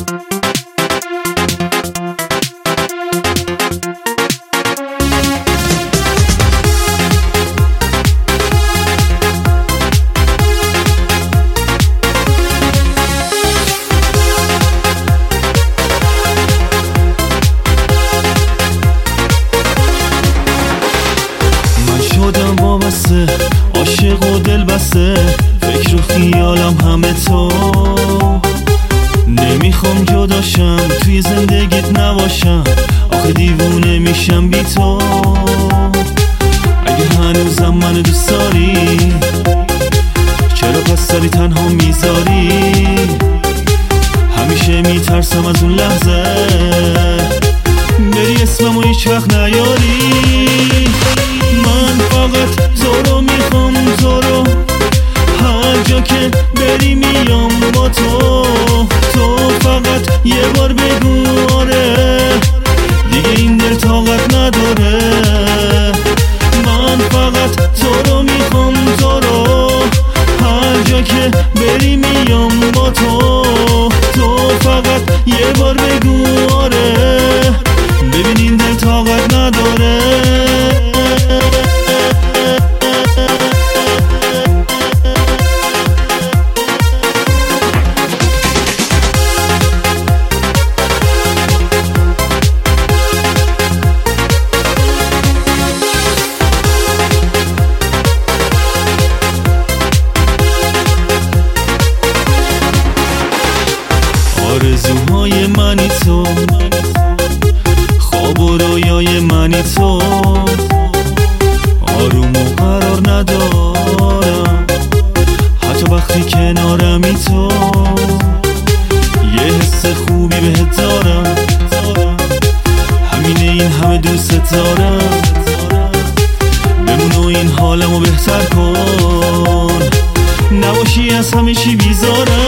شدم وابسته، عاشق و دل بسته، فکر و خیالم همه تو. نمیخوام جداشم، توی زندگیت نباشم، آخه دیوونه میشم بی تو. اگه هنوزم منو دوست داری، چرا پس داری تنها میذاری؟ همیشه میترسم از اون لحظه بری اسممو هیچ وقت نیاری. من فقط تو رو میخوام، تو رو هر جا که بری میام با تو. تو فقط یه بار بگو آره، دیگه این دل طاقت نداره. من فقط تو رو میخوام، تو رو هر جا که بری میام با تو. تو فقط یه بار بگو آره، ببین این دل طاقت نداره. آرزوهای منی تو، خواب و رویای منی تو. آروم و قرار ندارم حتی وقتی کنارمی تو. یه حس خوبی بهت دارم، همینه این همه دوست دارم. بمون و این حالمو بهتر کن، نباشی از همه چی بیزارم.